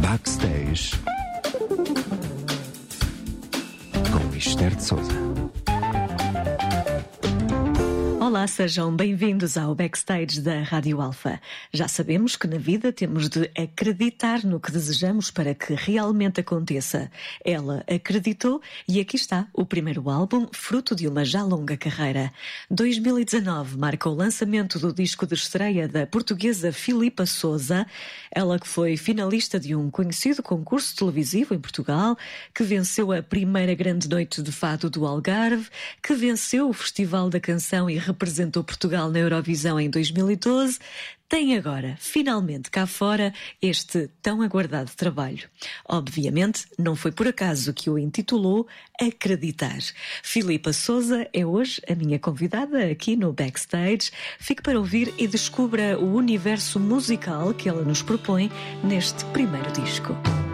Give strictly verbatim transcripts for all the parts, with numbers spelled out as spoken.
Backstage com Esther de Sousa. Olá, sejam bem-vindos ao Backstage da Rádio Alfa. Já sabemos que na vida temos de acreditar no que desejamos para que realmente aconteça. Ela acreditou e aqui está o primeiro álbum, fruto de uma já longa carreira. dois mil e dezanove marca o lançamento do disco de estreia da portuguesa Filipa Souza, ela que foi finalista de um conhecido concurso televisivo em Portugal, que venceu a primeira grande noite de fado do Algarve, que venceu o Festival da Canção e representou Portugal na Eurovisão em dois mil e doze, tem agora, finalmente cá fora, este tão aguardado trabalho. Obviamente, não foi por acaso que o intitulou Acreditar. Filipa Souza é hoje a minha convidada aqui no Backstage. Fique para ouvir e descubra o universo musical que ela nos propõe neste primeiro disco.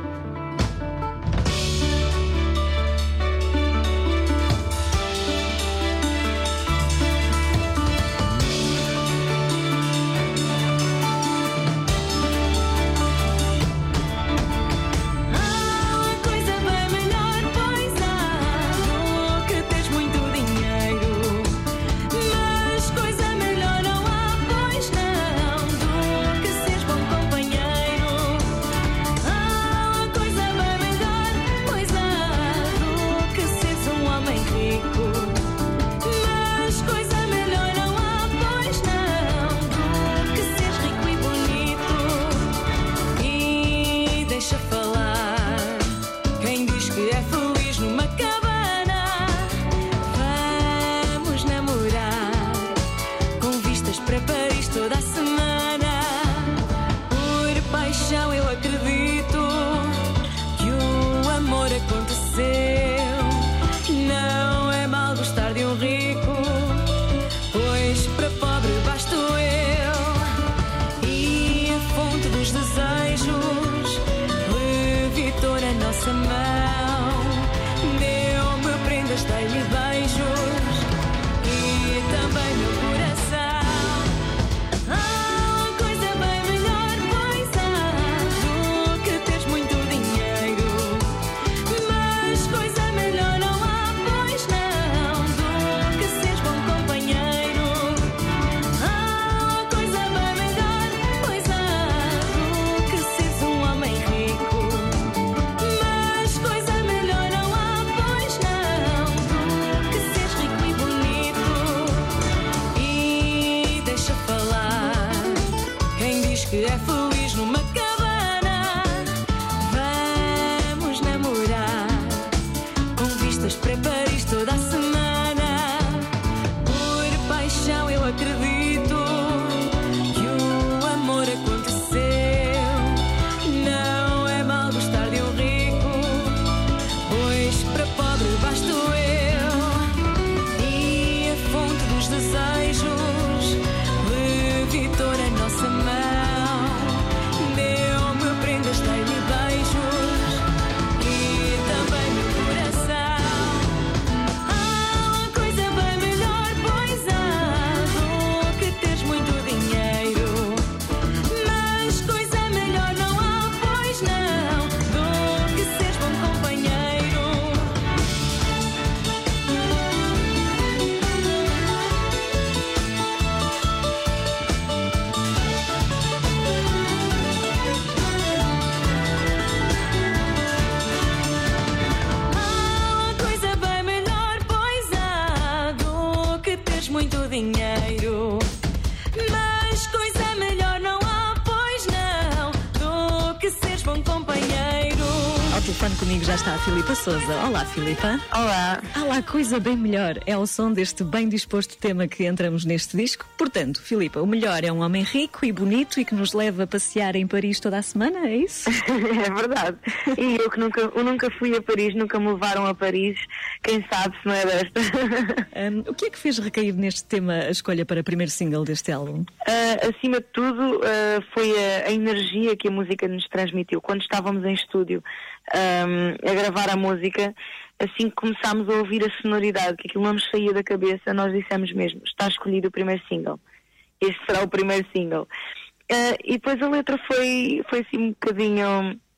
Comigo já está a Filipa Souza. Olá, Filipa. Olá. Há lá coisa bem melhor. É o som deste bem disposto tema que entramos neste disco. Portanto, Filipa, o melhor é um homem rico e bonito e que nos leva a passear em Paris toda a semana, é isso? É verdade. E eu que nunca, eu nunca fui a Paris, nunca me levaram a Paris. Quem sabe se não é desta. um, o que é que fez recair neste tema a escolha para o primeiro single deste álbum? Uh, acima de tudo, uh, foi a, a energia que a música nos transmitiu. Quando estávamos em estúdio um, a gravar a música, assim que começámos a ouvir a sonoridade, que aquilo não nos saía da cabeça, nós dissemos mesmo, está escolhido o primeiro single. Este será o primeiro single. Uh, e depois a letra foi, foi assim um bocadinho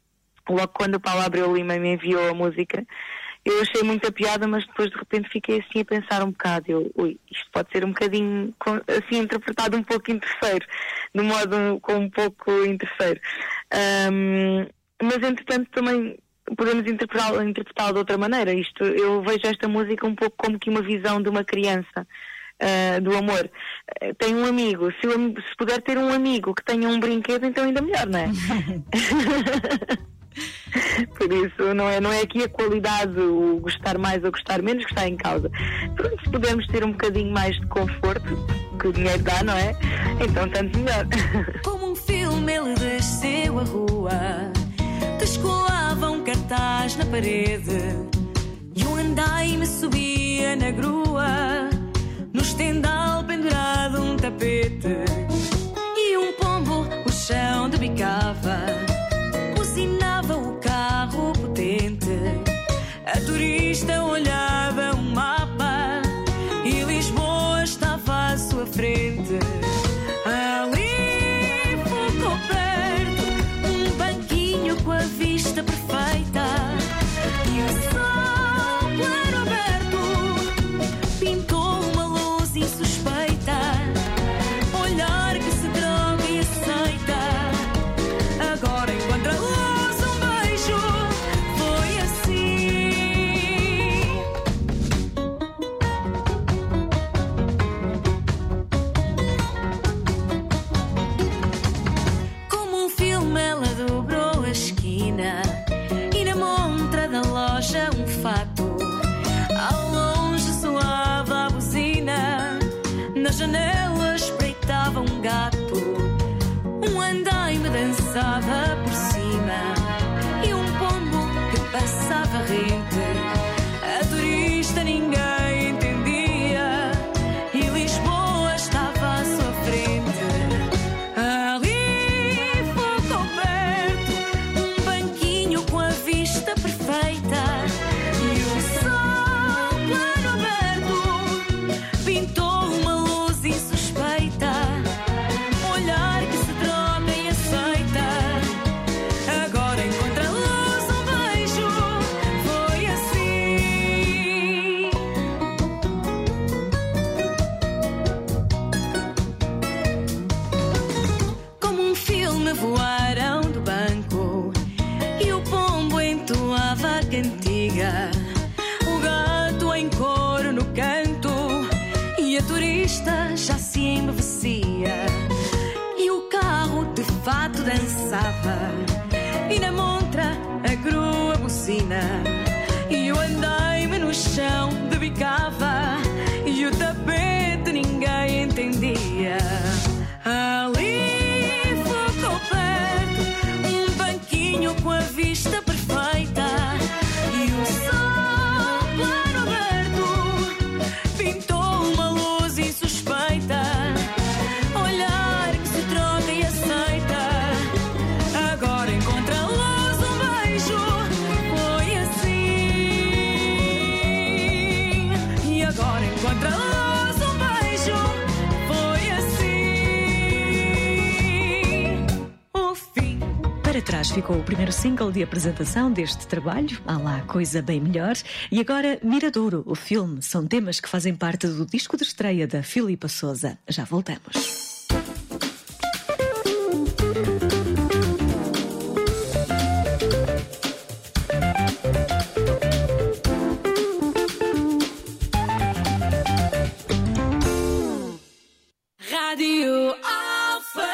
logo quando o Paulo Abreu Lima me enviou a música, eu achei muita piada, mas depois de repente fiquei assim a pensar um bocado. Eu, ui, isto pode ser um bocadinho, assim, interpretado um pouco interesseiro, de modo com um pouco interesseiro. Um, mas entretanto também podemos interpretá-lo interpretá-lo de outra maneira. Isto, eu vejo esta música um pouco como que uma visão de uma criança, uh, do amor. Uh, tenho um amigo, se, eu, se puder ter um amigo que tenha um brinquedo, então ainda melhor, não é? Por isso, não é, não é aqui a qualidade, o gostar mais ou gostar menos que está em causa. Pronto, se pudermos ter um bocadinho mais de conforto, que o dinheiro dá, não é? Então, tanto melhor. Como um filme, ele desceu a rua, descolava um cartaz na parede e um andaime subia na grua, no estendal pendurado um tapete e um pombo o chão debicava. Buzinava o carro potente, a turista olhava um mapa e Lisboa estava à sua frente. Ali ficou perto um banquinho com a vista perfeita e o sol claro aberto pintou uma luz insuspeita, olhar que se droga e aceita. Agora encontra a luz. E na montra da loja um fato, ao longe soava a buzina, na janela espreitava um gato, um andaime dançava por cima e um pombo que passava rente. A turista ninguém entendia e Lisboa estava à sua frente. Perfeita e o sol claro aberto pintou uma luz insuspeita, olhar que se troca e aceita. Agora encontra a luz, um beijo, foi assim. Como um filme voaram do banco e o pombo entoava a cantiga, o gato em coro no canto e a turista já se embevecia e o carro de fato dançava e na montra a grua buzina e o andaime no chão debicava e o tapete ninguém entendia. Ali ficou perto um banquinho com a vista perfeita e o sol claro aberto pintou uma luz insuspeita, olhar que se troca e aceita. Agora encontra a luz, um beijo, foi assim. E agora encontra a luz, um beijo, foi assim. O fim. Para trás ficou o primeiro single de apresentação deste trabalho, há lá Coisa Bem Melhor, e agora Miradouro, o filme, são temas que fazem parte do disco de estreia da Filipa Souza. Já voltamos. Rádio Alpha.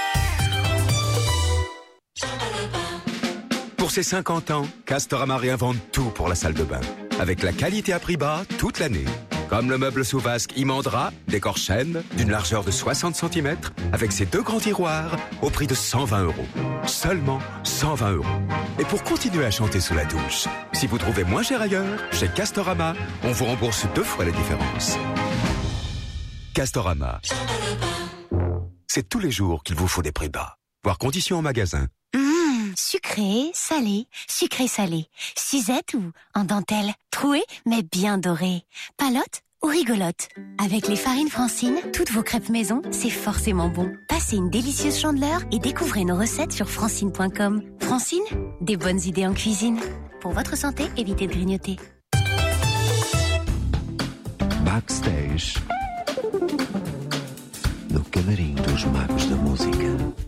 Pour ses cinquante ans, Castorama réinvente tout pour la salle de bain. Avec la qualité à prix bas toute l'année. Comme le meuble sous vasque Imandra, décor chêne, d'une largeur de soixante centimètres, avec ses deux grands tiroirs, au prix de cent vingt euros. Seulement cent vingt euros. Et pour continuer à chanter sous la douche, si vous trouvez moins cher ailleurs, chez Castorama, on vous rembourse deux fois la différence. Castorama. C'est tous les jours qu'il vous faut des prix bas. Voir conditions en magasin. Mmh, sucré, salé, sucré-salé. Suzette ou en dentelle. Troué, mais bien doré. Palote ou rigolote. Avec les farines Francine, toutes vos crêpes maison, c'est forcément bon. Passez une délicieuse chandeleur et découvrez nos recettes sur francine point com. Francine, des bonnes idées en cuisine. Pour votre santé, évitez de grignoter. Backstage, no camarim dos magos da música.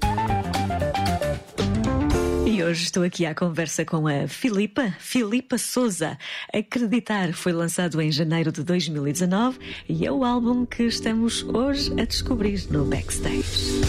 E hoje estou aqui à conversa com a Filipa, Filipa Souza. Acreditar foi lançado em janeiro de dois mil e dezanove e é o álbum que estamos hoje a descobrir no Backstage.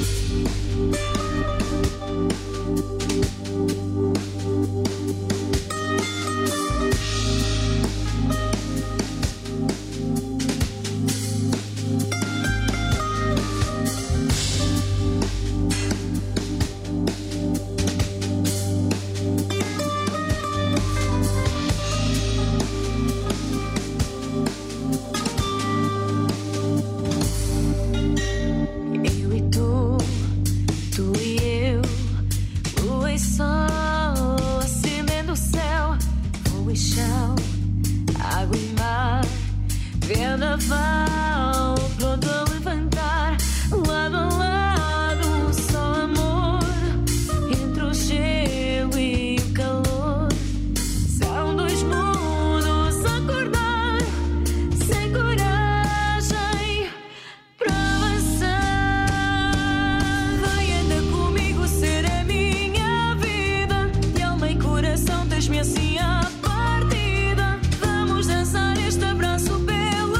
Vendaval, pronto a levantar, lado a lado, só amor, entre o gelo e o calor. São dois mundos a acordar, sem coragem para avançar. Vai, anda comigo, ser a minha vida, de alma e coração, tens-me assim à partida. Vamos dançar este abraço pela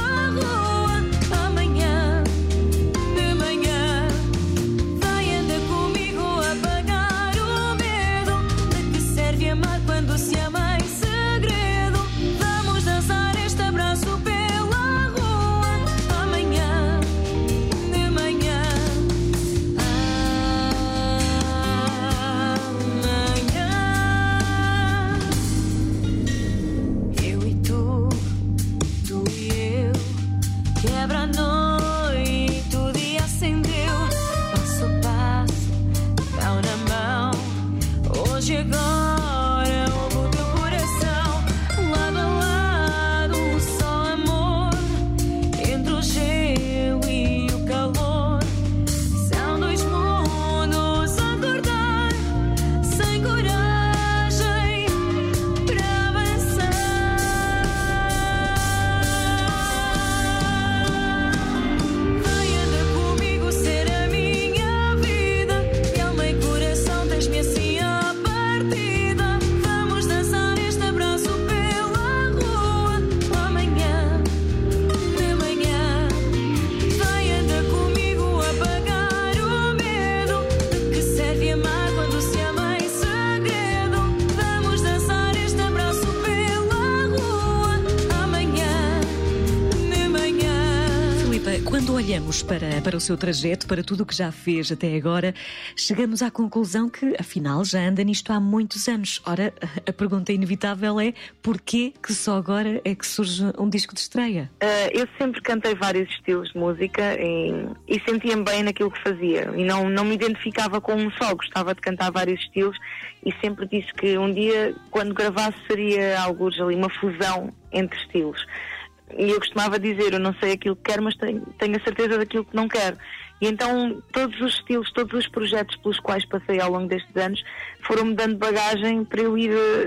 Quando olhamos para, para o seu trajeto, para tudo o que já fez até agora, chegamos à conclusão que, afinal, já anda nisto há muitos anos. Ora, a pergunta inevitável é: porquê que só agora é que surge um disco de estreia? Uh, eu sempre cantei vários estilos de música e, e sentia-me bem naquilo que fazia. E não, não me identificava com um só, gostava de cantar vários estilos e sempre disse que um dia, quando gravasse, seria alguns ali uma fusão entre estilos. E eu costumava dizer, eu não sei aquilo que quero, mas tenho, tenho a certeza daquilo que não quero. E então todos os estilos, todos os projetos pelos quais passei ao longo destes anos foram-me dando bagagem para eu ir,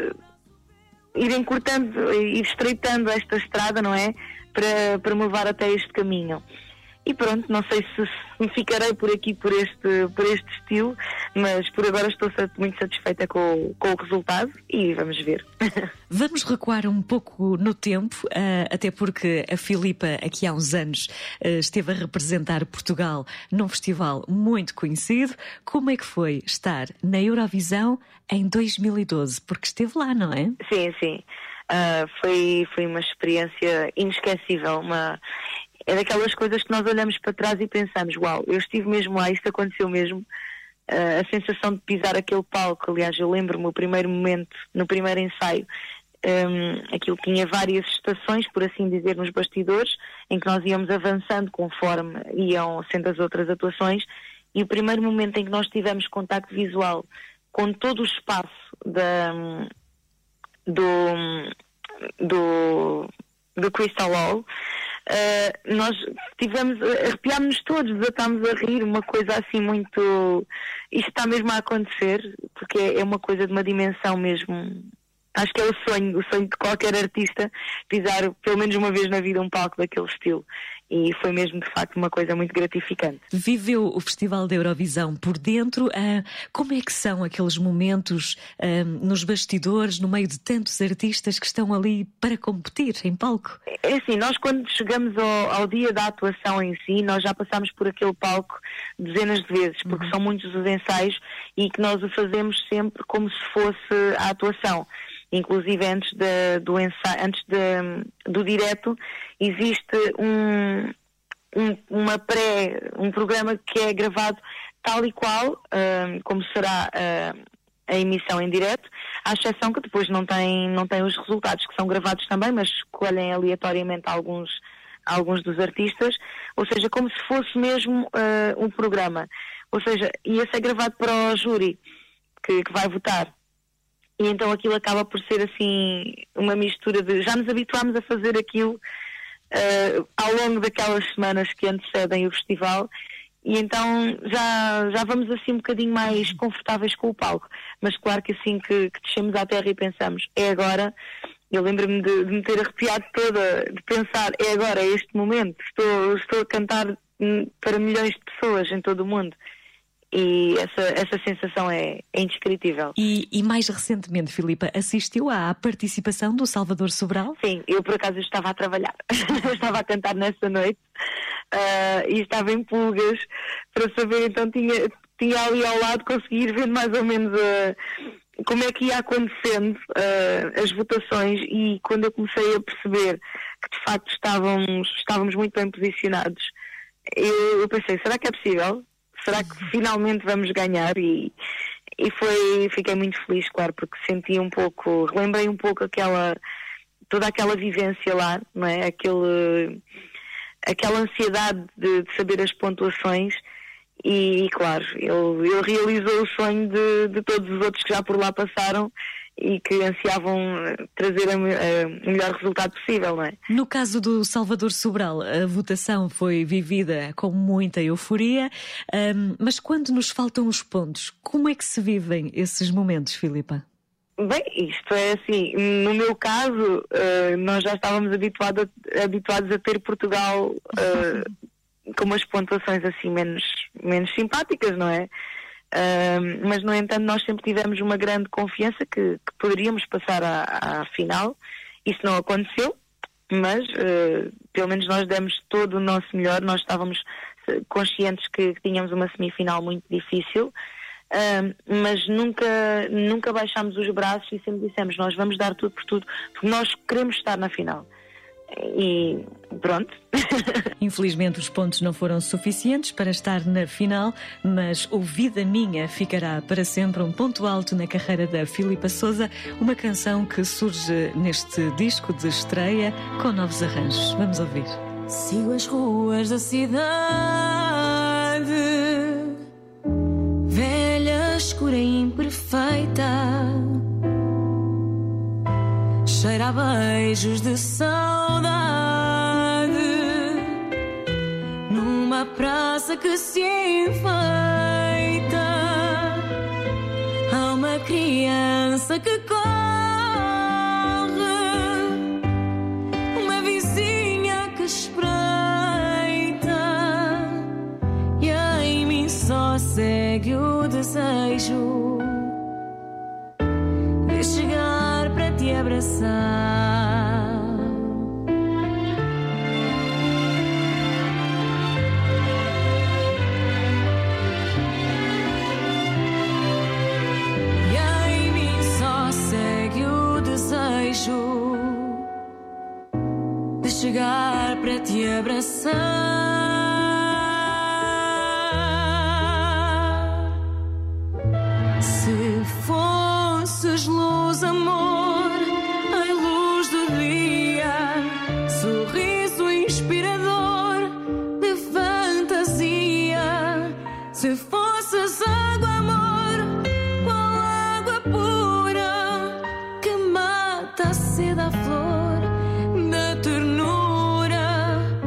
ir encurtando, ir estreitando esta estrada, não é? Para, para me levar até este caminho. E pronto, não sei se, se ficarei por aqui por este, por este estilo, mas por agora estou muito satisfeita com, com o resultado e vamos ver. Vamos recuar um pouco no tempo, uh, até porque a Filipa aqui há uns anos uh, esteve a representar Portugal num festival muito conhecido. Como é que foi estar na Eurovisão em dois mil e doze? Porque esteve lá, não é? Sim, sim. Uh, foi, foi uma experiência inesquecível, uma... É daquelas coisas que nós olhamos para trás e pensamos, uau, eu estive mesmo lá, isto aconteceu mesmo. Uh, a sensação de pisar aquele palco, aliás, eu lembro-me o primeiro momento, no primeiro ensaio, um, aquilo tinha várias estações, por assim dizer, nos bastidores, em que nós íamos avançando conforme iam sendo as outras atuações, e o primeiro momento em que nós tivemos contacto visual com todo o espaço da, do, do, do Crystal Hall, uh, nós tivemos, arrepiámos-nos todos, desatámos a rir, uma coisa assim muito... Isto está mesmo a acontecer, porque é uma coisa de uma dimensão mesmo... Acho que é o sonho, o sonho de qualquer artista, pisar pelo menos uma vez na vida um palco daquele estilo. E foi mesmo, de facto, uma coisa muito gratificante. Viveu o Festival da Eurovisão por dentro. Ah, como é que são aqueles momentos ah, nos bastidores, no meio de tantos artistas que estão ali para competir em palco? É assim, nós quando chegamos ao, ao dia da atuação em si, nós já passámos por aquele palco dezenas de vezes, porque uhum. são muitos os ensaios e que nós o fazemos sempre como se fosse a atuação. Inclusive antes, de, do, ensaio, antes de, do direto existe um, um, uma pré, um programa que é gravado tal e qual uh, como será uh, a emissão em direto, à exceção que depois não tem, não tem os resultados, que são gravados também, mas escolhem aleatoriamente alguns, alguns dos artistas, ou seja, como se fosse mesmo uh, um programa. Ou seja, ia ser gravado para o júri que, que vai votar. E então aquilo acaba por ser assim uma mistura de... Já nos habituámos a fazer aquilo uh, ao longo daquelas semanas que antecedem o festival e então já, já vamos assim um bocadinho mais confortáveis com o palco. Mas claro que assim que, que descemos à terra e pensamos, é agora... Eu lembro-me de, de me ter arrepiado toda, de pensar, é agora, é este momento. Estou, estou a cantar para milhões de pessoas em todo o mundo. E essa, essa sensação é, é indescritível. E, e mais recentemente, Filipa, assistiu à participação do Salvador Sobral? Sim, eu por acaso estava a trabalhar. Estava a cantar nessa noite uh, e estava em pulgas para saber, então tinha, tinha ali ao lado, conseguir ver mais ou menos uh, como é que ia acontecendo uh, as votações e quando eu comecei a perceber que de facto estávamos, estávamos muito bem posicionados, eu, eu pensei, será que é possível? Será que finalmente vamos ganhar? E, e foi, fiquei muito feliz, claro, porque senti um pouco, relembrei um pouco aquela, toda aquela vivência lá, não é? Aquele, aquela ansiedade de, de saber as pontuações e, claro, ele, ele realizou o sonho de, de todos os outros que já por lá passaram e que ansiavam trazer o melhor resultado possível, não é? No caso do Salvador Sobral, a votação foi vivida com muita euforia, um, mas quando nos faltam os pontos, como é que se vivem esses momentos, Filipa? Bem, isto é assim, no meu caso, uh, nós já estávamos habituado a, habituados a ter Portugal uh, com umas pontuações assim menos, menos simpáticas, não é? Uh, mas, no entanto, nós sempre tivemos uma grande confiança que, que poderíamos passar à, à final. Isso não aconteceu, mas uh, pelo menos nós demos todo o nosso melhor. Nós estávamos conscientes que, que tínhamos uma semifinal muito difícil, uh, mas nunca, nunca baixámos os braços e sempre dissemos, nós vamos dar tudo por tudo, porque nós queremos estar na final. E pronto. Infelizmente os pontos não foram suficientes para estar na final, mas o Vida Minha ficará para sempre um ponto alto na carreira da Filipa Sousa, uma canção que surge neste disco de estreia com novos arranjos. Vamos ouvir. Sigo as ruas da cidade, velha, escura e imperfeita, cheira a beijos de saudade, numa praça que se enfeita. Há uma criança que corre, uma vizinha que espreita, e em mim só segue o desejo de chegar para te abraçar. E em mim só segue o desejo de chegar para te abraçar. Se fosses luz, amor, em luz do dia, sorriso inspirador de fantasia. Se fosses água, amor, qual água pura que mata a sede à flor da ternura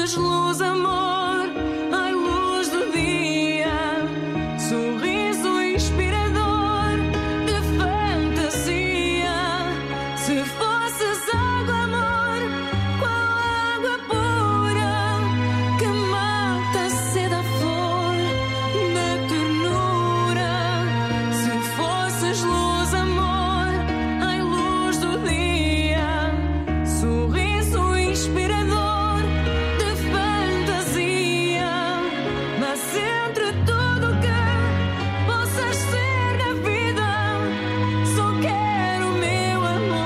fosses luz, amor, ai luz do dia, sorriso inspirador de fantasia. Se fosses água, amor, qual água pura que mata a sede, a flor da ternura. Se fosses luz, amor, ai luz do dia, sorriso inspirador de fantasia. Mas entre tudo que possas ser na vida, só quero o meu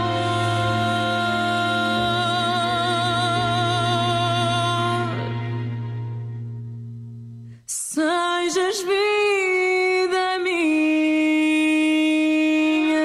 amor. Sejas vida minha.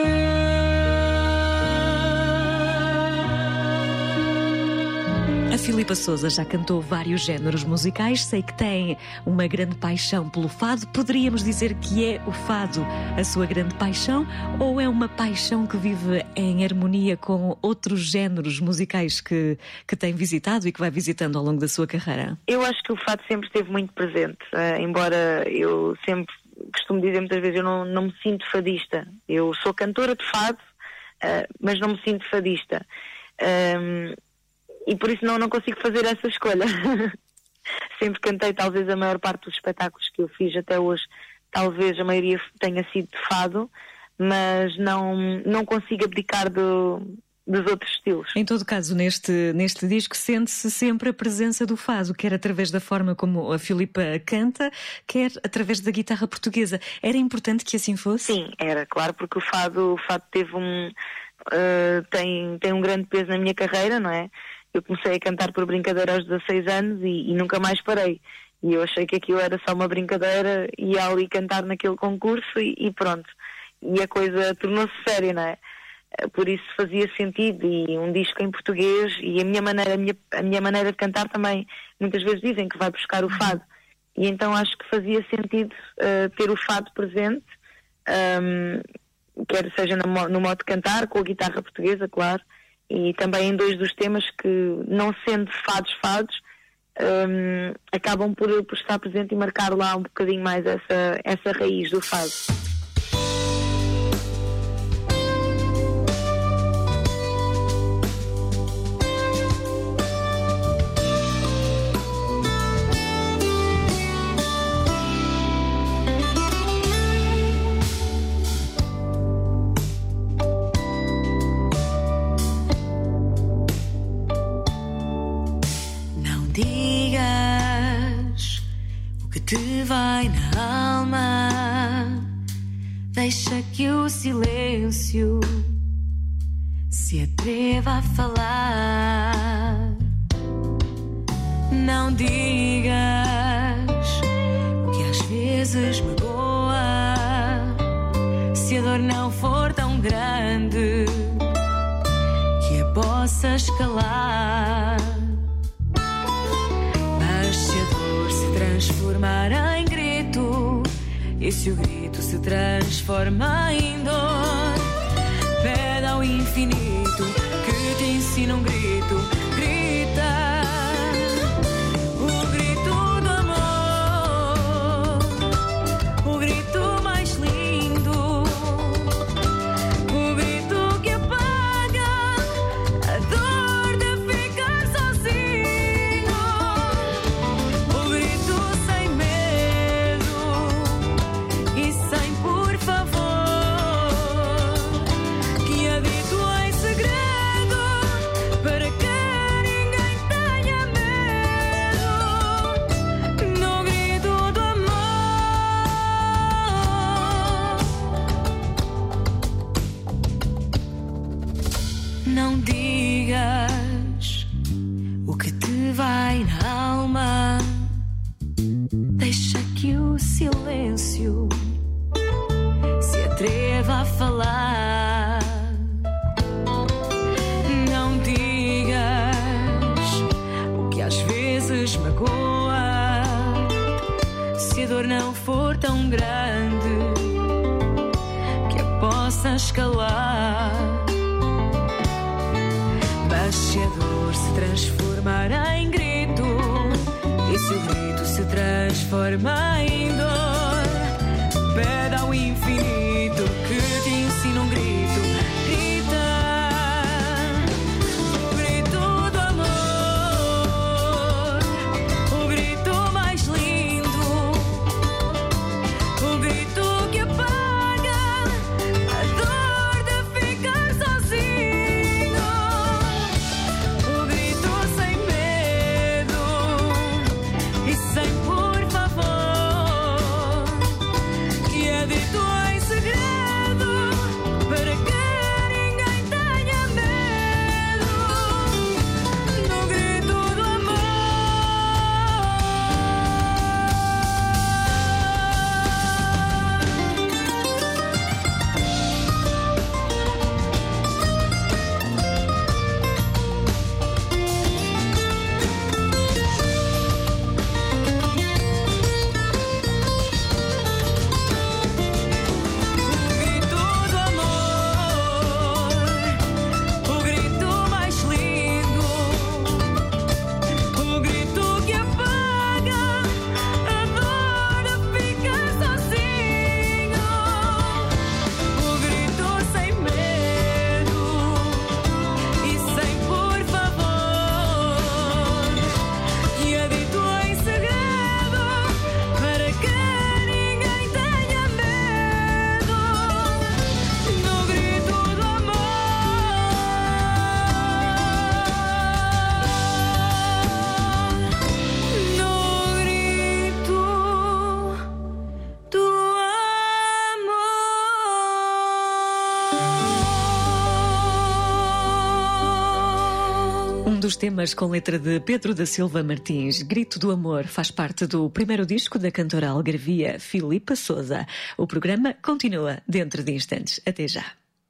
A Filipa Sousa já cantou vários géneros musicais. Sei que tem uma grande paixão pelo fado. Poderíamos dizer que é o fado a sua grande paixão, ou é uma paixão que vive em harmonia com outros géneros musicais que, que tem visitado e que vai visitando ao longo da sua carreira? Eu acho que o fado sempre esteve muito presente, eh, embora eu sempre costumo dizer muitas vezes, eu não, não me sinto fadista. Eu sou cantora de fado, eh, mas não me sinto fadista. Ahm, e por isso não, não consigo fazer essa escolha. Sempre cantei, talvez a maior parte dos espetáculos que eu fiz até hoje, talvez a maioria tenha sido de fado, mas não, não consigo abdicar do, dos outros estilos. Em todo caso, neste, neste disco sente-se sempre a presença do fado, quer através da forma como a Filipa canta, quer através da guitarra portuguesa. Era importante que assim fosse? Sim, era, claro, porque o fado, o fado teve um, uh, tem, tem um grande peso na minha carreira, não é? Eu comecei a cantar por brincadeira aos dezasseis anos e, e nunca mais parei. E eu achei que aquilo era só uma brincadeira, ia ali cantar naquele concurso e, e pronto. E a coisa tornou-se séria, não é? Por isso fazia sentido, e um disco em português, e a minha maneira, a minha, a minha maneira de cantar também, muitas vezes dizem que vai buscar o fado. E então acho que fazia sentido uh, ter o fado presente, um, quer seja no, no modo de cantar, com a guitarra portuguesa, claro, e também em dois dos temas que, não sendo fados fados, um, acabam por, por estar presente e marcar lá um bocadinho mais essa, essa raiz do fado. Te vai na alma, deixa que o silêncio se atreva a falar. Não digas o que às vezes magoa, se a dor não for tão grande que a possas calar. Transformar em grito, e se o grito se transforma em dor, pede ao infinito que te ensine um grito, grita o grito do amor, o grito mais lindo, o grito que apaga a dor de ficar sozinho, o grito sem medo e sem por favor, que é dito em segredo para que ninguém tenha medo, no grito do amor. Não digas o que te vai na alma, deixa que o silêncio se atreva a falar. Não digas o que às vezes magoa, se a dor não for tão grande que a possa escalar. Mas se a dor se transformar em grito, seu grito se transforma em dor. Pede ao infinito que te ensine um grito. Grita o grito do amor, o grito mais lindo, o grito que apaga a dor de ficar sozinho, o grito sem medo e sem por favor, que é dito em segredo para que ninguém tenha medo, no grito do amor. O grito do amor, o grito mais lindo, o grito que apaga a dor de ficar sozinho, o grito sem medo e sem por favor, que é dito em segredo para que ninguém tenha medo, no grito do amor. No grito do amor. Um dos temas com letra de Pedro da Silva Martins, Grito do Amor, faz parte do primeiro disco da cantora algarvia Filipa Sousa. O programa continua dentro de instantes. Até já.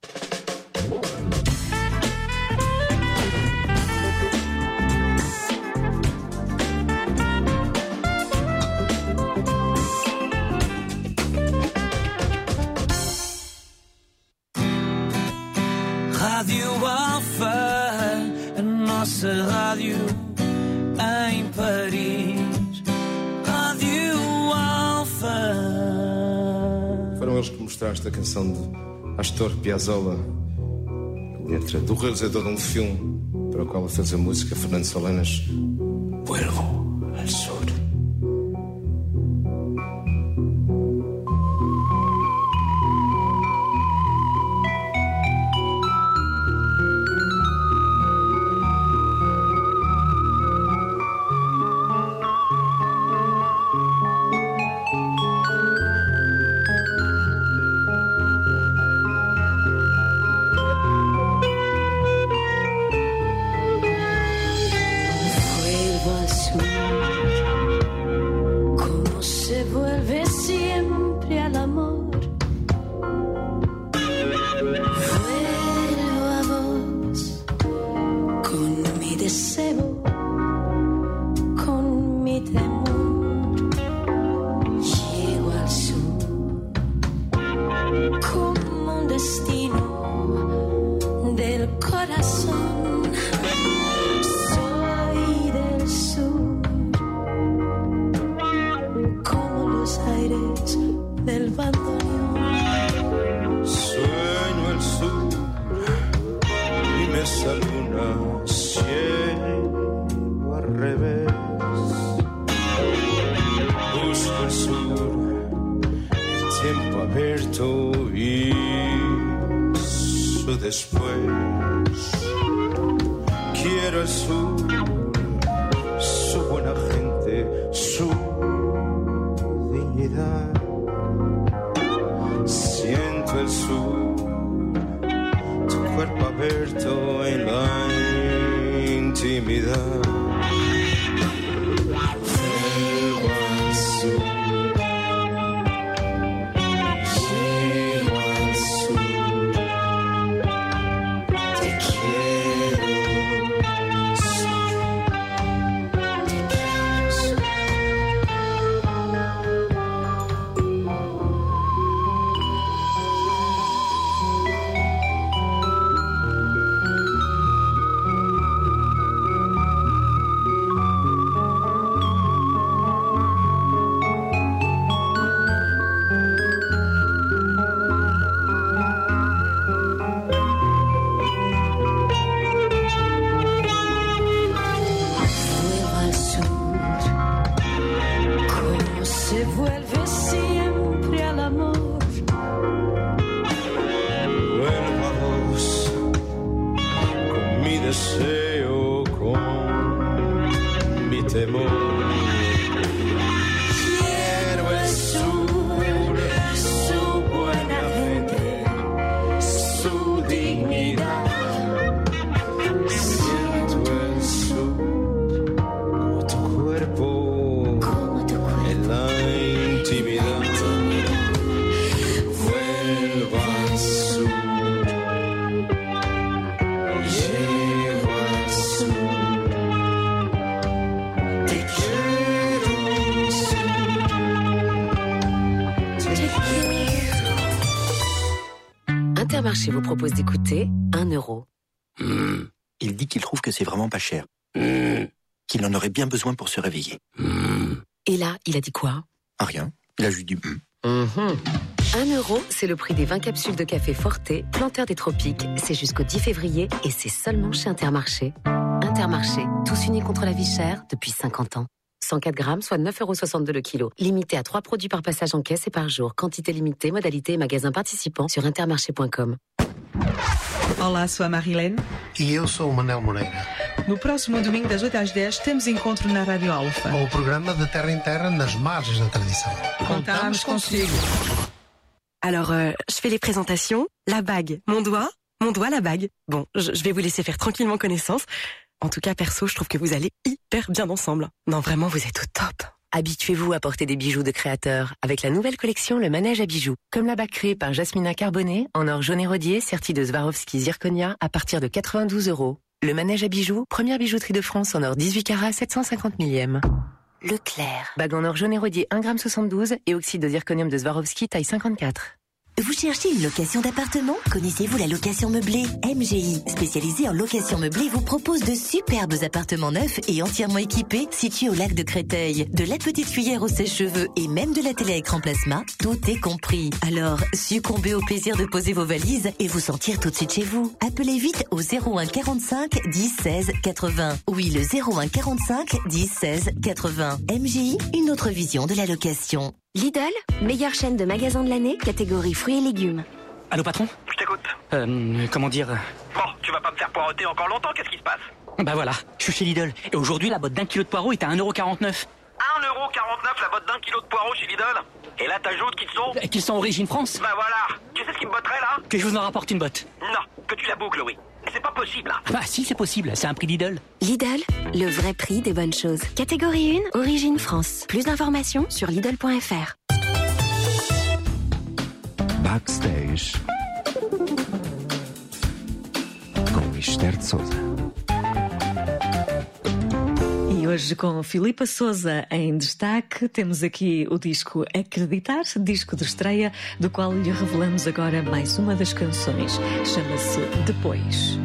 Rádio Alfa, a nossa rádio em Paris. Rádio Alfa. Foram eles que mostraste a canção de Astor Piazzolla, letra do realizador de um filme para o qual ele fez a música, Fernando Solanas, Vuelvo al Sur. Vuelvo al sur, como se vuelve siempre al amor. Vuelvo a vos, con mi deseo, con mi temor. Llego al sur, como un destino del corazón. Soy del sur, como los aires del bandoneón. Sueño el sur y me luna, cielo al revés. Busco el sur, el tiempo abierto y su después. Quiero el sur, su buena gente, su dignidad. Siento el sur, tu cuerpo abierto en la intimidad. Vuelvo al sur, llego al sur, te quiero, te vuelve siempre al amor. Vuelvo a vos con mi deseo, con mi temor. Intermarché vous propose d'écouter un euro. Mmh. Il dit qu'il trouve que c'est vraiment pas cher. Mmh. Qu'il en aurait bien besoin pour se réveiller. Mmh. Et là, il a dit quoi? Ah, rien. Il a juste dit mmh. Mmh. Un euro, c'est le prix des vingt capsules de café Forte, planteur des tropiques. C'est jusqu'au dix février et c'est seulement chez Intermarché. Intermarché, tous unis contre la vie chère depuis cinquante ans. cent quatre grammes, soit neuf euros soixante-deux le kilo. Limité à trois produits par passage en caisse et par jour. Quantité limitée, modalité et magasin participant sur intermarché ponto com. Olá, sou a Marilene. E eu sou o Manel Moreira. No próximo domingo, das oito às dez, temos encontro na Rádio Alfa. O programa de terra em terra nas margens da tradição. Contamos consigo. Alors, euh, je fais les présentations. La bague, mon doigt, mon doigt, la bague. Bon, je, je vais vous laisser faire tranquillement connaissance. En tout cas, perso, je trouve que vous allez hyper bien ensemble. Non, vraiment, vous êtes au top. Habituez-vous à porter des bijoux de créateurs avec la nouvelle collection Le Manège à bijoux. Comme la bague créée par Jasmina Carbonnet, en or jaune et rodier, sertie de Swarovski Zirconia à partir de quatre-vingt-douze euros. Le Manège à bijoux, première bijouterie de France en or dix-huit carats sept cent cinquante millième. Leclerc. Bague en or jaune et rodier un virgule soixante-douze grammes et oxyde de zirconium de Swarovski taille cinquante-quatre. Vous cherchez une location d'appartement? Connaissez-vous la location meublée? M G I, spécialisée en location meublée, vous propose de superbes appartements neufs et entièrement équipés situés au lac de Créteil. De la petite cuillère au sèche-cheveux et même de la télé à écran plasma, tout est compris. Alors, succombez au plaisir de poser vos valises et vous sentir tout de suite chez vous. Appelez vite au zéro un quarante-cinq dix seize quatre-vingts. Oui, le zéro un quarante-cinq dix seize quatre-vingts. M G I, une autre vision de la location. Lidl, meilleure chaîne de magasins de l'année, catégorie fruits et légumes. Allô patron? Je t'écoute. Euh, comment dire? Bon, tu vas pas me faire poireauter encore longtemps, qu'est-ce qui se passe? Bah voilà, je suis chez Lidl. Et aujourd'hui, la botte d'un kilo de poireaux est à un euro quarante-neuf. un euro quarante-neuf la botte d'un kilo de poireaux chez Lidl? Et là t'ajoutes qu'ils sont... Qu'ils sont origine France. Bah voilà. Tu sais ce qui me botterait là? Que je vous en rapporte une botte. Non, que tu la boucles, oui. C'est pas possible. Ah bah si, c'est possible, c'est un prix Lidl. Lidl, le vrai prix des bonnes choses. Catégorie un, origine France. Plus d'informations sur Lidl point F R. Backstage com Esther de Sousa. E hoje com Filipa Sousa em destaque, temos aqui o disco Acreditar, disco de estreia, do qual lhe revelamos agora mais uma das canções. Chama-se Depois.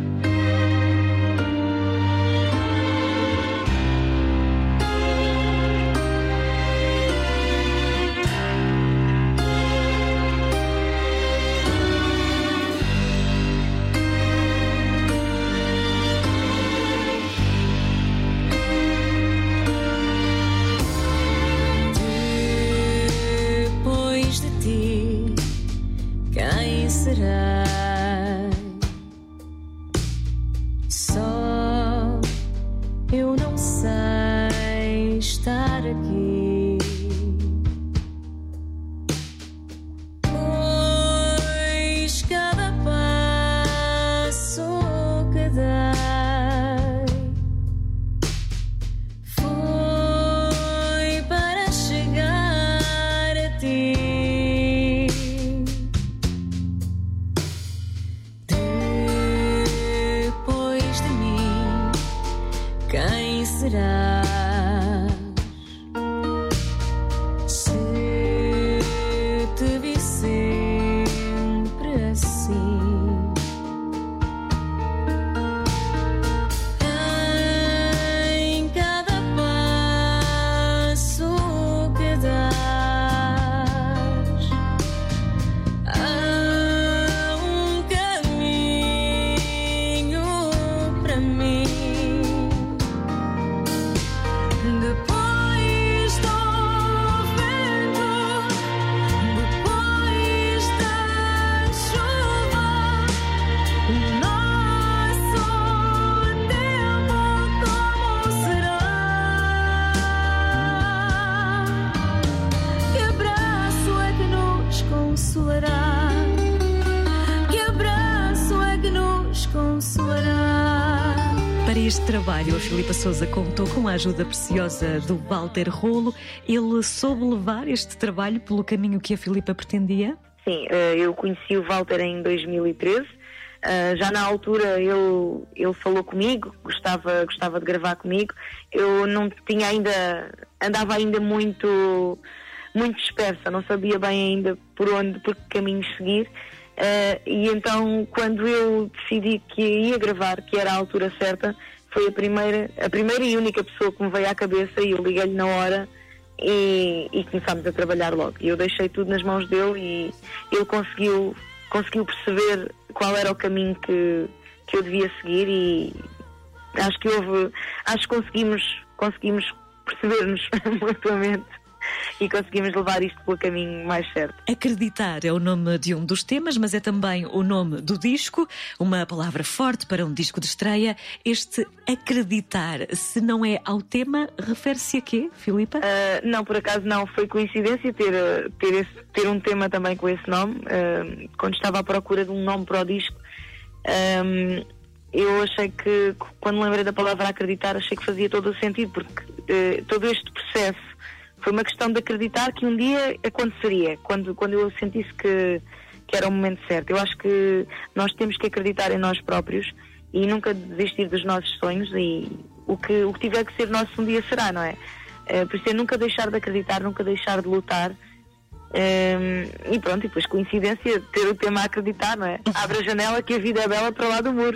Quem serás? Neste trabalho, a Filipa Sousa contou com a ajuda preciosa do Walter Rolo. Ele soube levar este trabalho pelo caminho que a Filipa pretendia? Sim, eu conheci o Walter em dois mil e treze. Já na altura ele, ele falou comigo, gostava, gostava de gravar comigo. Eu não tinha ainda, andava ainda muito, muito dispersa, não sabia bem ainda por onde, por que caminho seguir. Uh, e então, quando eu decidi que ia gravar, que era a altura certa, foi a primeira, a primeira e única pessoa que me veio à cabeça, e eu liguei-lhe na hora e, e começámos a trabalhar logo. E eu deixei tudo nas mãos dele e ele conseguiu, conseguiu perceber qual era o caminho que, que eu devia seguir, e acho que houve, acho que conseguimos, conseguimos perceber-nos mutuamente. E conseguimos levar isto pelo caminho mais certo. Acreditar é o nome de um dos temas, mas é também o nome do disco, uma palavra forte para um disco de estreia. Este acreditar, se não é ao tema, refere-se a quê, Filipa? Uh, não, por acaso não, foi coincidência ter, ter, esse, ter um tema também com esse nome. Uh, quando estava à procura de um nome para o disco, um, eu achei que, quando lembrei da palavra acreditar, achei que fazia todo o sentido, porque uh, todo este processo foi uma questão de acreditar que um dia aconteceria, quando, quando eu sentisse que, que era o momento certo. Eu acho que nós temos que acreditar em nós próprios e nunca desistir dos nossos sonhos, e o que, o que tiver que ser nosso um dia será, não é? Uh, por isso é nunca deixar de acreditar, nunca deixar de lutar. Um, e pronto, e depois coincidência ter o tema a acreditar, não é? Abre a janela que a vida é bela para lá do muro.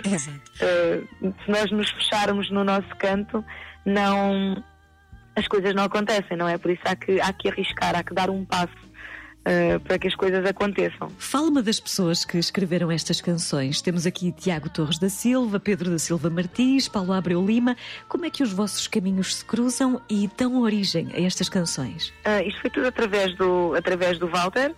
Uh, se nós nos fecharmos no nosso canto, não... as coisas não acontecem, não é? Por isso há que, há que arriscar, há que dar um passo uh, para que as coisas aconteçam. Fala-me das pessoas que escreveram estas canções. Temos aqui Tiago Torres da Silva, Pedro da Silva Martins, Paulo Abreu Lima. Como é que os vossos caminhos se cruzam e dão origem a estas canções? Uh, isto foi tudo através do, através do Walter.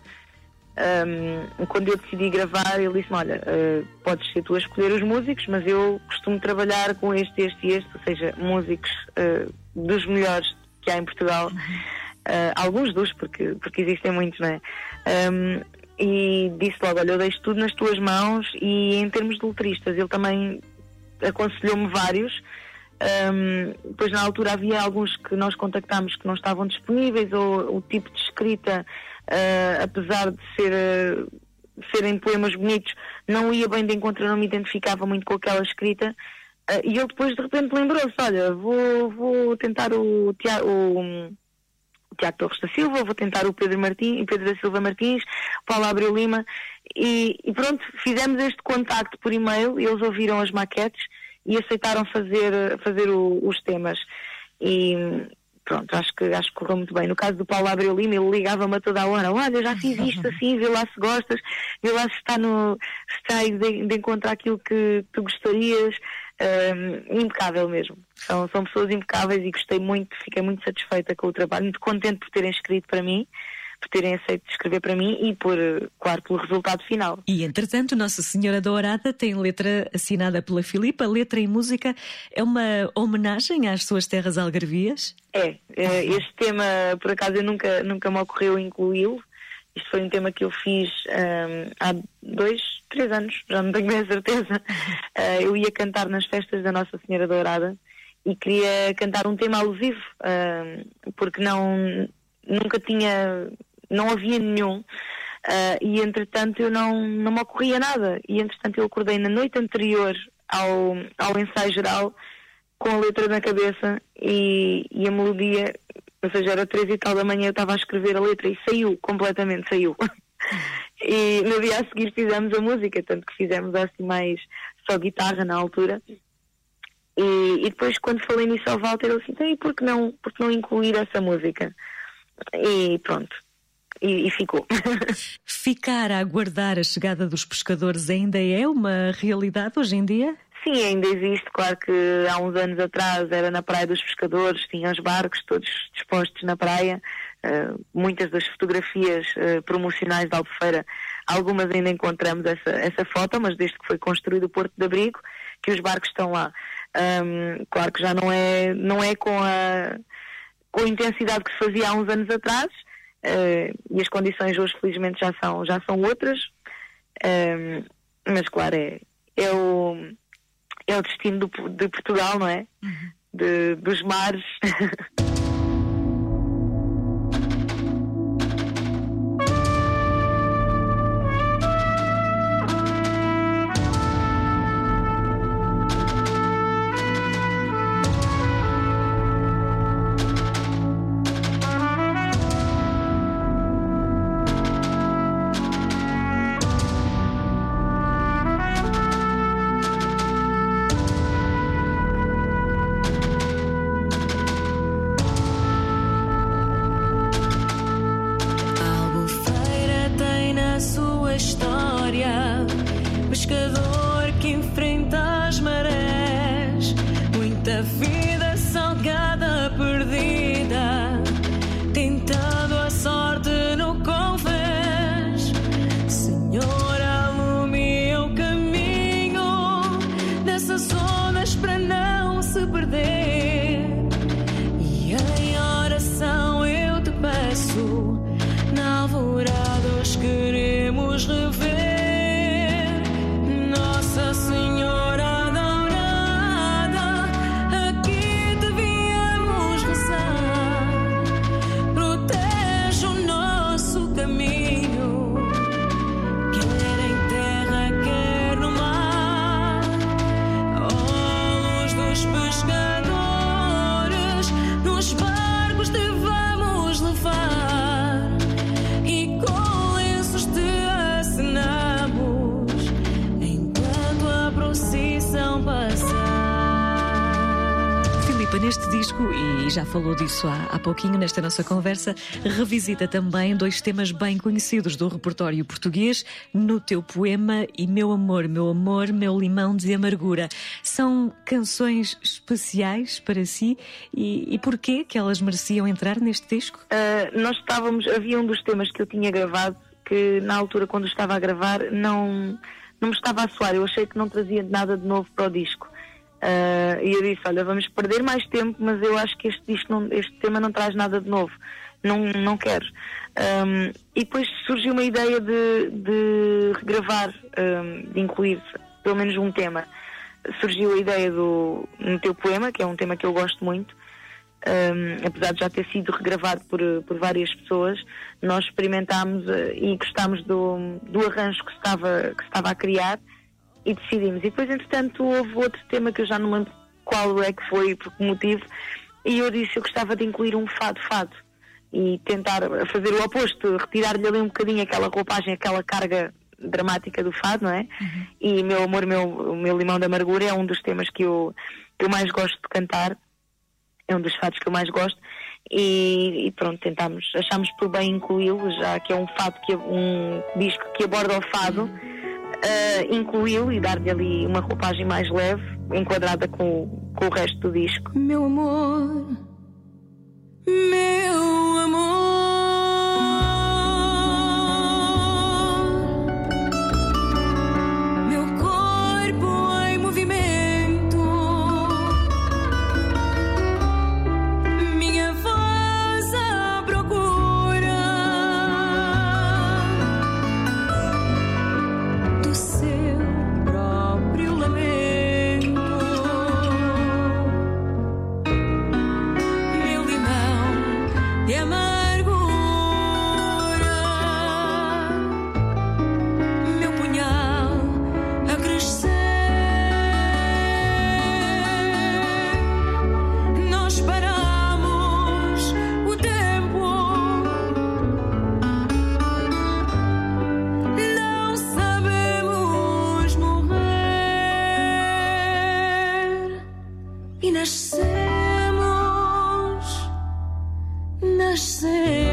Um, quando eu decidi gravar, ele disse-me, olha, uh, podes ser tu a escolher os músicos, mas eu costumo trabalhar com este, este e este, ou seja, músicos uh, dos melhores que há em Portugal. Uh, alguns dos, porque, porque existem muitos, não é? Um, e disse logo, olha, eu deixo tudo nas tuas mãos. E em termos de letristas, ele também aconselhou-me vários. Um, depois na altura havia alguns que nós contactámos que não estavam disponíveis, ou o tipo de escrita, uh, apesar de ser, uh, serem poemas bonitos, não ia bem de encontro, não me identificava muito com aquela escrita. Uh, e ele depois de repente lembrou-se, olha, vou, vou tentar o Tiago, o, o Tiago Torres da Silva, vou tentar o Pedro, Martins, Pedro da Silva Martins, Paulo Abreu Lima, e, e pronto, fizemos este contacto por e-mail. Eles ouviram as maquetes e aceitaram fazer, fazer o, os temas. E pronto, acho que, acho que correu muito bem. No caso do Paulo Abreu Lima, ele ligava-me a toda a hora, olha, já fiz isto assim, vê lá se gostas, vê lá se está, no, se está aí de, de encontrar aquilo que tu gostarias. Um, impecável mesmo. São, são pessoas impecáveis e gostei muito, fiquei muito satisfeita com o trabalho, muito contente por terem escrito para mim, por terem aceito escrever para mim e, por, claro, pelo resultado final. E, entretanto, Nossa Senhora da Horada tem letra assinada pela Filipa. Letra e música é uma homenagem às suas terras algarvias? É, este tema, por acaso, eu nunca, nunca me ocorreu incluí-lo. Isto foi um tema que eu fiz um, há dois, três anos, já não tenho bem a certeza. Uh, eu ia cantar nas festas da Nossa Senhora da Horada e queria cantar um tema alusivo, uh, porque não, nunca tinha, não havia nenhum, uh, e entretanto eu não, não me ocorria nada. E entretanto eu acordei na noite anterior ao, ao ensaio geral com a letra na cabeça e, e a melodia. Ou seja, era três e tal da manhã, eu estava a escrever a letra e saiu, completamente saiu. E no dia a seguir fizemos a música, tanto que fizemos assim mais só guitarra na altura. E, e depois, quando falei nisso ao Walter, eu disse, e por que não, por que não incluir essa música? E pronto, e, e ficou. Ficar a aguardar a chegada dos pescadores ainda é uma realidade hoje em dia? Sim, ainda existe. Claro que há uns anos atrás era na Praia dos Pescadores, tinha os barcos todos dispostos na praia, uh, muitas das fotografias uh, promocionais da Albufeira, algumas ainda encontramos essa, essa foto, mas desde que foi construído o Porto de Abrigo, que os barcos estão lá. Um, claro que já não é, não é com, a, com a intensidade que se fazia há uns anos atrás, uh, e as condições hoje felizmente já são, já são outras, um, mas claro, é, é o... é o destino do, de Portugal, não é? Uhum. De, dos mares. Neste disco, e já falou disso há, há pouquinho nesta nossa conversa, revisita também dois temas bem conhecidos do repertório português, No Teu Poema e Meu Amor, Meu Amor, Meu Limão de Amargura. São canções especiais para si e, e porquê que elas mereciam entrar neste disco? Uh, nós estávamos, havia um dos temas que eu tinha gravado que na altura, quando estava a gravar, não, não me estava a soar. Eu achei que não trazia nada de novo para o disco. Uh, e eu disse, olha, vamos perder mais tempo, mas eu acho que este, disco não, este tema não traz nada de novo, não, não quero. Um, e depois surgiu uma ideia de, de regravar, um, de incluir pelo menos um tema. Surgiu a ideia do No Teu Poema, que é um tema que eu gosto muito, um, apesar de já ter sido regravado por, por várias pessoas. Nós experimentámos uh, e gostámos do, do arranjo que se estava, que se estava a criar e decidimos. E depois, entretanto, houve outro tema que eu já não lembro qual é que foi, por que motivo, e eu disse que eu gostava de incluir um fado-fado e tentar fazer o oposto, retirar-lhe ali um bocadinho aquela roupagem, aquela carga dramática do fado, não é? Uhum. E Meu Amor, meu, meu Limão de Amargura é um dos temas que eu, que eu mais gosto de cantar, é um dos fados que eu mais gosto, e, e pronto, tentámos, achámos por bem incluí-lo, já que é um fado, que, um disco que aborda o fado. Uhum. Uh, incluí-lo e dar-lhe ali uma roupagem mais leve, enquadrada com, com o resto do disco. Meu amor, meu amor, meu corpo em movimento, minha voz à procura do seu próprio lamento. Meu limão de amargura, meu punhal a crescer. Nós paramos o tempo, não sabemos morrer e nascemos, nascemos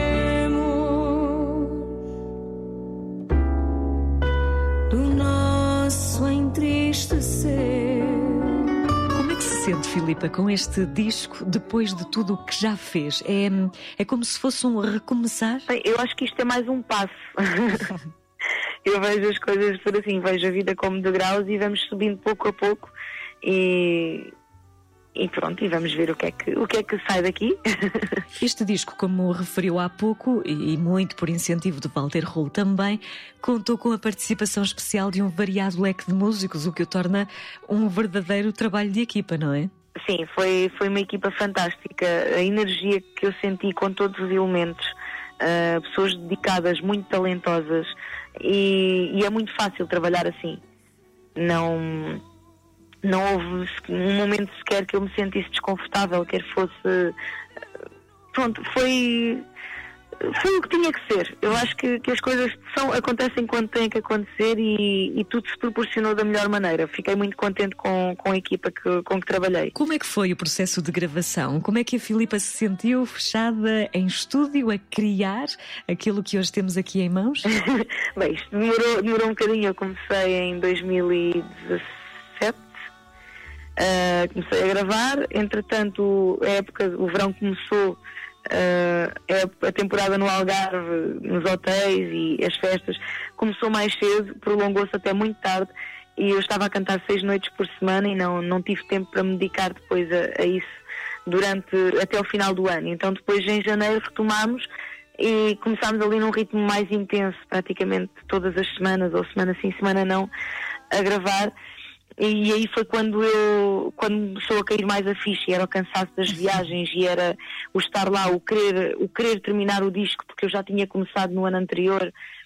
do nosso entristecer. Como é que se sente, Filipa, com este disco, depois de tudo o que já fez? É, é como se fosse um recomeçar? Bem, eu acho que isto é mais um passo. Eu vejo as coisas por assim, vejo a vida como degraus e vamos subindo pouco a pouco e, e pronto, e vamos ver o que é que, o que, é que sai daqui. Este disco, como referiu há pouco, e muito por incentivo de Walter Rull também, contou com a participação especial de um variado leque de músicos, o que o torna um verdadeiro trabalho de equipa, não é? Sim, foi, foi uma equipa fantástica. A energia que eu senti com todos os elementos, uh, pessoas dedicadas, muito talentosas, e, e é muito fácil trabalhar assim. Não... Não houve um momento sequer que eu me sentisse desconfortável, quer fosse... Pronto, foi... Foi o que tinha que ser. Eu acho que, que as coisas são, acontecem quando têm que acontecer e, e tudo se proporcionou da melhor maneira. Fiquei muito contente com, com a equipa que, com que trabalhei. Como é que foi o processo de gravação? Como é que a Filipa se sentiu fechada em estúdio a criar aquilo que hoje temos aqui em mãos? Bem, isto demorou, demorou um bocadinho. Eu comecei em dois mil e dezassete. Uh, comecei a gravar, entretanto a época, o verão começou, uh, a temporada no Algarve, nos hotéis e as festas começou mais cedo, prolongou-se até muito tarde e eu estava a cantar seis noites por semana e não, não tive tempo para me dedicar depois a, a isso durante, até o final do ano. Então depois em janeiro retomámos e começámos ali num ritmo mais intenso, praticamente todas as semanas, ou semana sim, semana não, a gravar. E aí foi quando eu, quando começou a cair mais a ficha, e era o cansaço das viagens e era o estar lá, o querer, o querer terminar o disco, porque eu já tinha começado no ano anterior,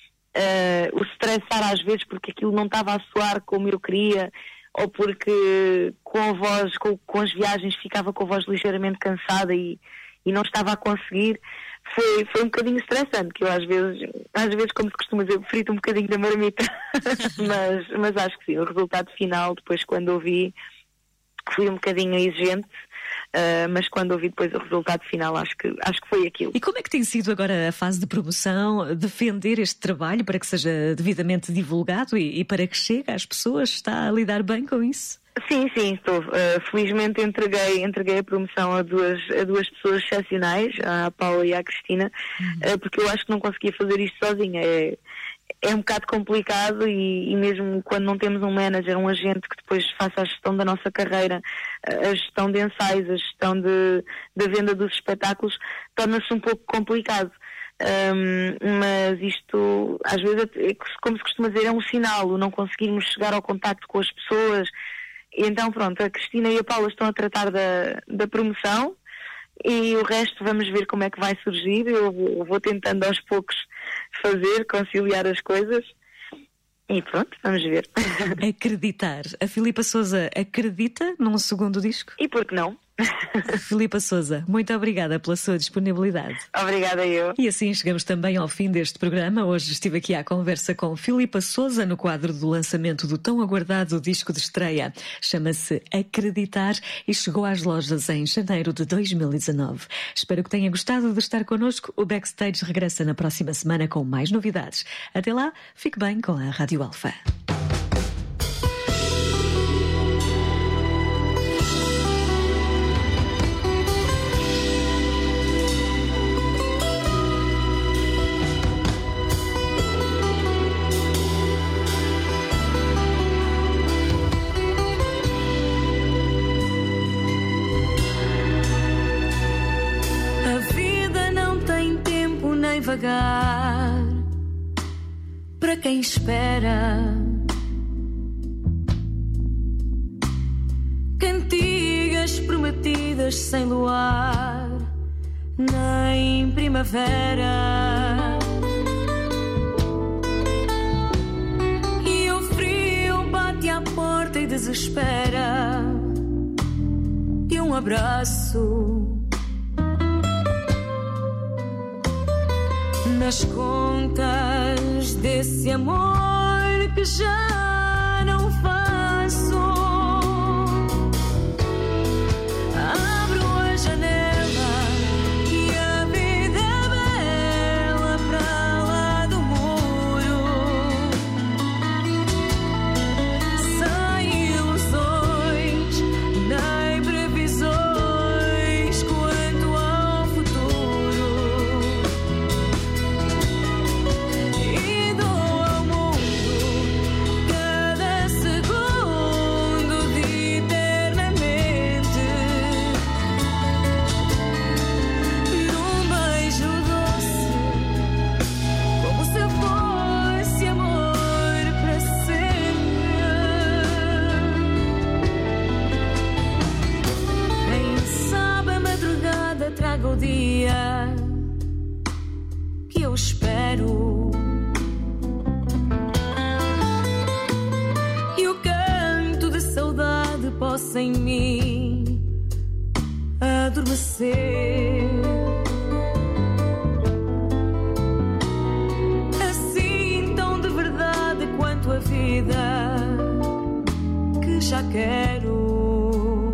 uh, o estressar às vezes porque aquilo não estava a soar como eu queria, ou porque com a voz, com, com as viagens ficava com a voz ligeiramente cansada e, e não estava a conseguir. Foi, foi um bocadinho estressante, que eu às vezes, às vezes como se costuma dizer, frito um bocadinho da marmita, mas, mas acho que sim, o resultado final, depois quando ouvi, fui um bocadinho exigente, uh, mas quando ouvi depois o resultado final, acho que, acho que foi aquilo. E como é que tem sido agora a fase de promoção, defender este trabalho para que seja devidamente divulgado e, e para que chegue às pessoas? Está a lidar bem com isso? Sim, sim, estou. Uh, felizmente entreguei, entreguei a promoção a duas, a duas pessoas excepcionais, à Paula e à Cristina, uhum. uh, porque eu acho que não conseguia fazer isto sozinha. É, é um bocado complicado e, e mesmo quando não temos um manager, um agente que depois faça a gestão da nossa carreira, a gestão de ensaios, a gestão de, da venda dos espetáculos, torna-se um pouco complicado. Um, mas isto, às vezes, é, como se costuma dizer, é um sinal, o não conseguirmos chegar ao contacto com as pessoas. Então pronto, a Cristina e a Paula estão a tratar da, da promoção e o resto vamos ver como é que vai surgir. Eu vou, eu vou tentando aos poucos fazer, conciliar as coisas e pronto, vamos ver. Acreditar. A Filipa Sousa acredita num segundo disco? E por que não? Filipa Sousa, muito obrigada pela sua disponibilidade. Obrigada eu. E assim chegamos também ao fim deste programa. Hoje estive aqui à conversa com Filipa Sousa no quadro do lançamento do tão aguardado disco de estreia. Chama-se Acreditar e chegou às lojas em janeiro de dois mil e dezanove. Espero que tenha gostado de estar connosco. O Backstage regressa na próxima semana com mais novidades. Até lá, fique bem com a Rádio Alfa. Vagar para quem espera, cantigas prometidas sem luar nem primavera, e o frio bate à porta e desespera, e um abraço nas contas desse amor que já não faço. Abro a janela e a vida é bela para lá do muro. Sem ilusões nem previsões quanto ao futuro. E dou ao mundo espero. E o canto de saudade possa em mim adormecer. Assim tão de verdade quanto a vida que já quero.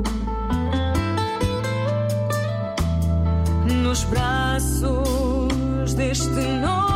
Nos braços deste novo